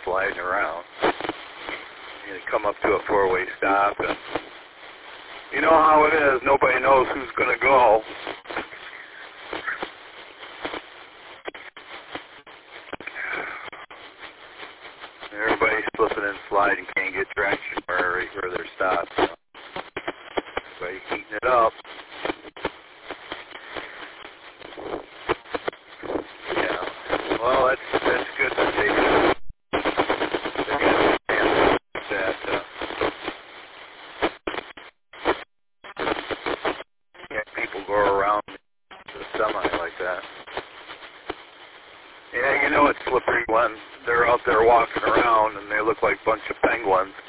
sliding around. You come up to a four-way stop, and you know how it is. Nobody knows who's going to go. Everybody's slipping and sliding, can't get traction where they're stopped. So everybody's heating it up. Yeah. Well, that's good that they understand that can't people go around the semi like that. Yeah, you know it's slippery when they're out there walking around and they look like a bunch of penguins.